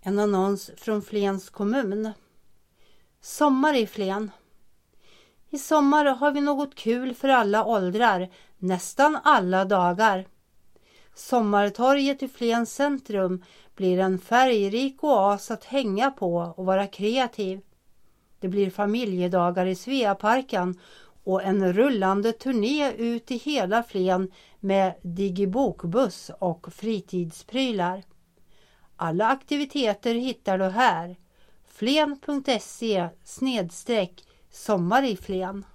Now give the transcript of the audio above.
En annons från Flens kommun. Sommar i Flen. I sommar har vi något kul för alla åldrar, nästan alla dagar. Sommartorget i Flens centrum blir en färgrik oas att hänga på och vara kreativ. Det blir familjedagar i Sveaparken och en rullande turné ut i hela Flen med digibokbuss och fritidsprylar. Alla aktiviteter hittar du här. flen.se/sommar i Flen.